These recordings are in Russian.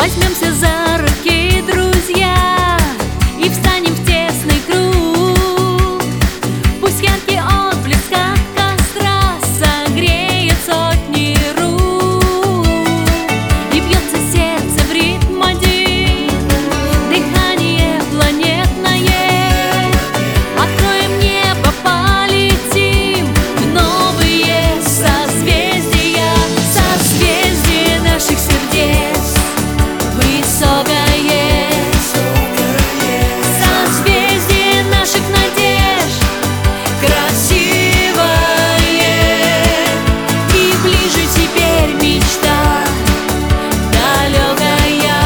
Возьмемся за руки, друзья, и встанем в тесный круг. Пусть яркий отблеск от костра согреет сотни рук. И бьется сердце в ритм один, дыхание планетное. Откроем небо, полетим в новые созвездия. Созвездие наших сердец высокое, созвездие наших надежд красивое. И ближе теперь мечта далекая,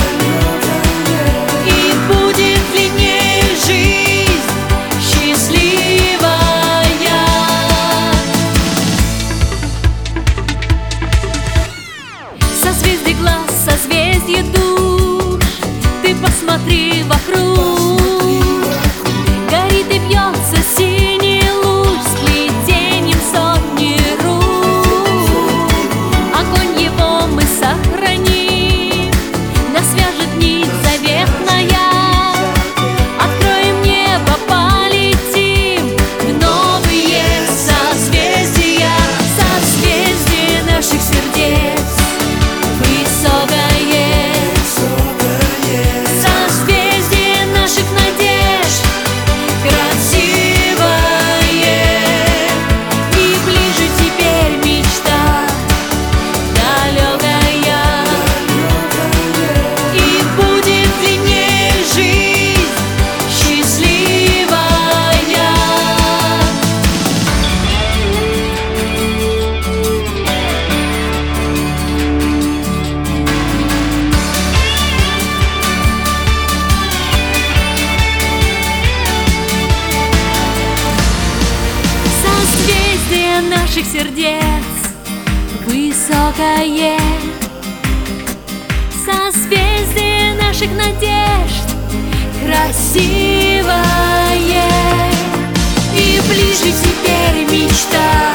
и будет длиннее жизнь счастливая. Созвездие глаз, созвездие душ, ты посмотри вокруг. Горит и бьется синий луч с плетением сотни рук. Огонь его мы сохраним, нас свяжет нить заветная. Откроем небо, полетим в новые созвездия. Созвездие наших сердец высокое, созвездие наших надежд красивое. И ближе теперь мечта далекая, и будет длиннее жизнь счастливая. Созвездие наших сердец высокое, созвездие наших надежд красивое. И ближе теперь мечта